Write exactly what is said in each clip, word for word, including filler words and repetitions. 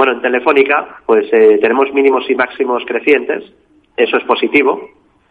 Bueno, en Telefónica pues eh, tenemos mínimos y máximos crecientes, eso es positivo,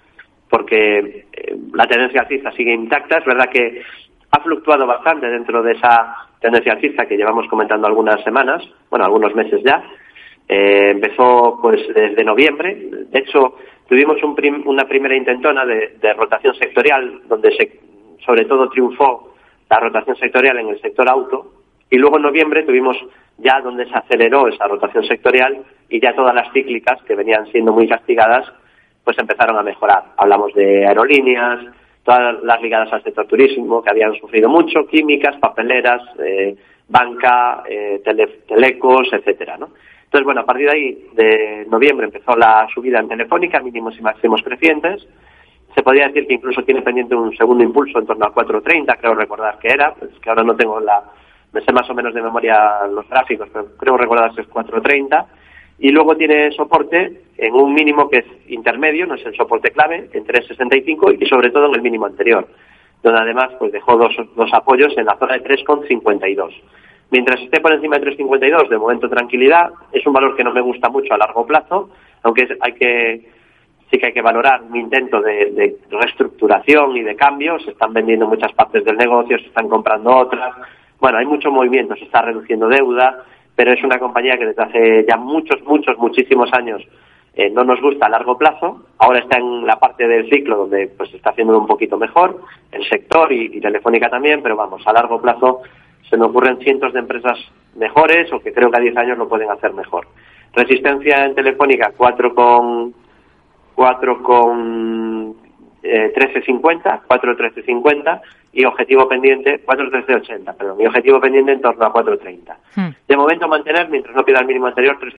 porque eh, la tendencia alcista sigue intacta. Es verdad que ha fluctuado bastante dentro de esa tendencia alcista que llevamos comentando algunas semanas, bueno, algunos meses ya. Eh, empezó pues desde noviembre. De hecho, tuvimos un prim- una primera intentona de, de rotación sectorial, donde se, sobre todo triunfó la rotación sectorial en el sector auto, y luego en noviembre tuvimos ya donde se aceleró esa rotación sectorial y ya todas las cíclicas que venían siendo muy castigadas pues empezaron a mejorar. Hablamos de aerolíneas, todas las ligadas al sector turismo que habían sufrido mucho, químicas, papeleras, eh, banca, eh, tele, telecos, etcétera, ¿no? Entonces, bueno, a partir de ahí, de noviembre, empezó la subida en Telefónica, mínimos y máximos crecientes. Se podría decir que incluso tiene pendiente un segundo impulso en torno a cuatro treinta, creo recordar que era, pues que ahora no tengo la... me sé más o menos de memoria los gráficos, pero creo recordar que es cuatro treinta. Y luego tiene soporte en un mínimo que es intermedio, no es el soporte clave, en tres sesenta y cinco y sobre todo en el mínimo anterior, donde además pues dejó dos, dos apoyos en la zona de tres cincuenta y dos. Mientras esté por encima de tres cincuenta y dos, de momento tranquilidad. Es un valor que no me gusta mucho a largo plazo, aunque hay que sí que hay que valorar un intento de, de reestructuración y de cambio. Se están vendiendo muchas partes del negocio, se están comprando otras. Bueno, hay mucho movimiento, se está reduciendo deuda, pero es una compañía que desde hace ya muchos, muchos, muchísimos años eh, no nos gusta a largo plazo. Ahora está en la parte del ciclo donde pues se está haciendo un poquito mejor el sector y, y Telefónica también, pero vamos, a largo plazo se me ocurren cientos de empresas mejores o que creo que a diez años lo pueden hacer mejor. Resistencia en Telefónica cuatro con cuatro con trece cincuenta, cuatro trece cincuenta y objetivo pendiente cuatro trece ochenta, perdón, y objetivo pendiente en torno a cuatro treinta. Hmm. De momento mantener, mientras no pida el mínimo anterior,